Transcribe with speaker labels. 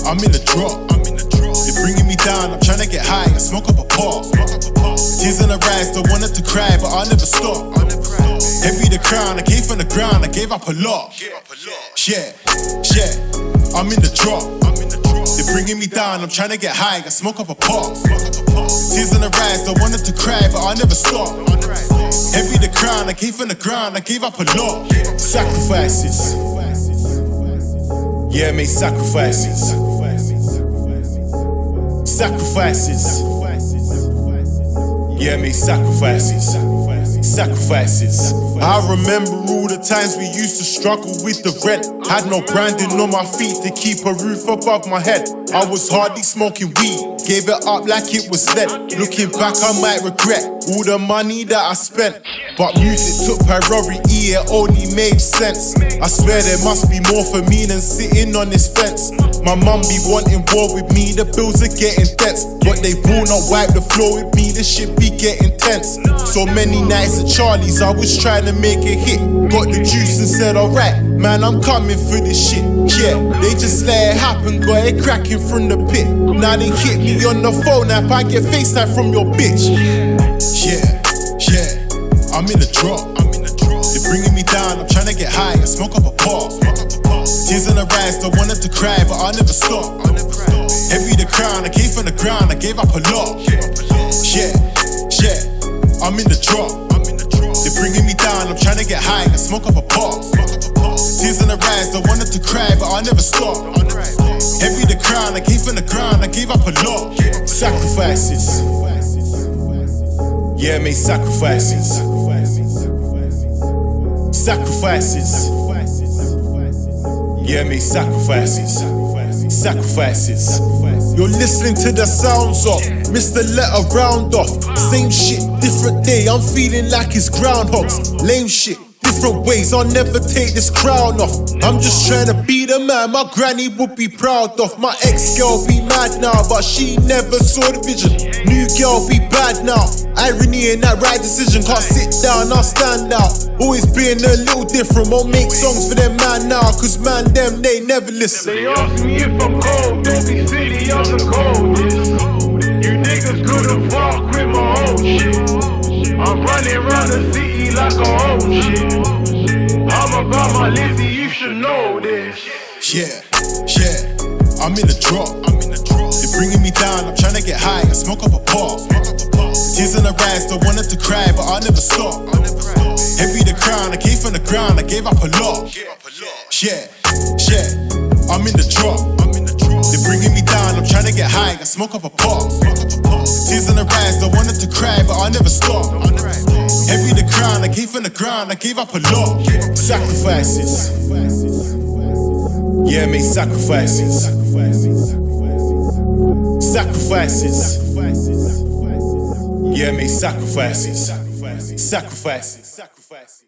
Speaker 1: I'm in the drop. They're bringing me down, I'm trying to get high and smoke up a pot. Tears in the eyes, don't want it to cry, but I'll never stop. Heavy the crown, I came from the ground, I gave up a lot. Yeah, I'm in the drop. They're bringing me down, I'm trying to get high and smoke up a pot. Tears in the eyes, don't want it to cry, but I'll never stop. Heavy the crown, I came from the ground, I gave up a lot. Sacrifices. Yeah, I made sacrifices. Sacrifices. Yeah, I made sacrifices. Sacrifices. I remember all the times we used to struggle with the rent. Had no branding on my feet to keep a roof above my head. I was hardly smoking weed, gave it up like it was lead. Looking back, I might regret all the money that I spent. But music took priority, it only made sense. I swear there must be more for me than sitting on this fence. My mum be wanting war with me, the bills are getting dense. But they will not wipe the floor with me, the shit be getting tense. So many nights at Charlie's, I was trying to make a hit. Got the juice and said, alright, man, I'm coming for this shit. Yeah, they just let it happen, got it cracking from the pit. Now they hit me on the phone app, I get FaceTime from your bitch. Yeah, I'm in the drop. They're bringing me down, I'm trying to get high and smoke up a pot. Tears in the eyes, don't want it to cry, but I'll never stop. Heavy the crown, I came from the ground, I gave up a lot. Yeah, I'm in the drop. They're bringing me down, I'm trying to get high and smoke up a pot. Tears in the eyes, don't want it to cry, but I'll never stop. Heavy the crown, I came from the ground, I gave up a lot. Sacrifices. Yeah, I made sacrifices. Sacrifices. Yeah, I made sacrifices. Sacrifices. You're listening to the sounds of Mr. Letter Round Off. Same shit, different day, I'm feeling like it's groundhogs. Lame shit, different ways, I'll never take this crown off. I'm just trying to be the man my granny would be proud of. My ex-girl be mad now, but she never saw the vision. New girl be bad now, irony in that right decision. Can't sit down, I'll stand out. Always being a little different, won't make songs for them man now, cause man them, they never listen.
Speaker 2: They ask me if I'm cold, don't be silly, I'm the coldest. You niggas couldn't fuck with my old shit. I'm running around the city like a old shit. I'm about my Lizzie, you should know this.
Speaker 1: Yeah, I'm in the drop. They're bringing me down, I'm trying to get high and smoke up a pot. Tears in the eyes, don't want it to cry, but I'll never stop. Heavy the crown, I came from the ground, I gave up a lot. Yeah, I'm in the drop. They're bringing me down, I'm trying to get high and smoke up a pot. Tears in the eyes, don't want it to cry, but I'll never stop. Heavy the crown, I came from the ground, I gave up a lot. Sacrifices. Yeah, I made sacrifices. Sacrifices. Yeah, I made sacrifices. Sacrifices.